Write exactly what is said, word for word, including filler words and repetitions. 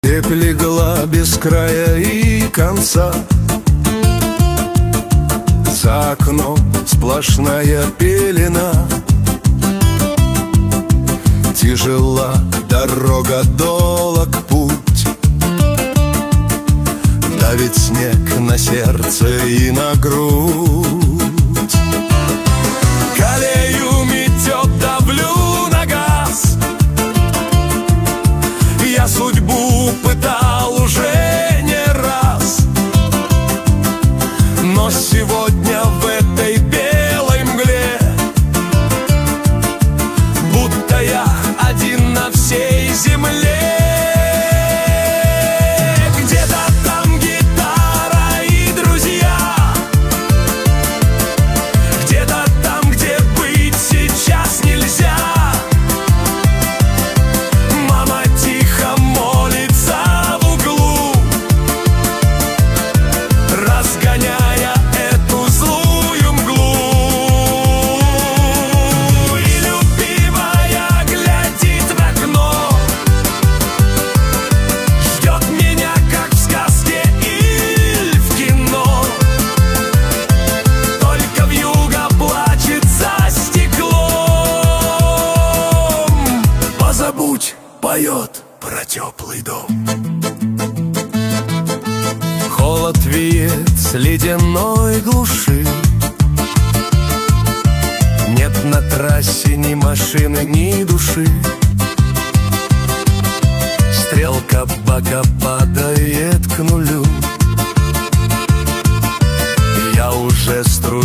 Степь легла без края и конца, за окном сплошная пелена. Тяжела дорога, долог путь, давит снег на сердце и на грудь. Колею метет, давлю на газ, я судьбу пытал уже не раз, но сегодня в этой белой мгле будто я один на всей земле. Где-то там гитара и друзья, где-то там, где быть сейчас нельзя. Мама тихо молится в углу, разгоняя эту злую мглу. И любимая глядит в окно, ждет меня, как в сказке или в кино. Только вьюга плачет за стеклом. Позабудь, поет про теплый дом. Холод веет с ледяной глуши, нет на трассе ни машины, ни души. Стрелка бака падает к нулю, я уже стру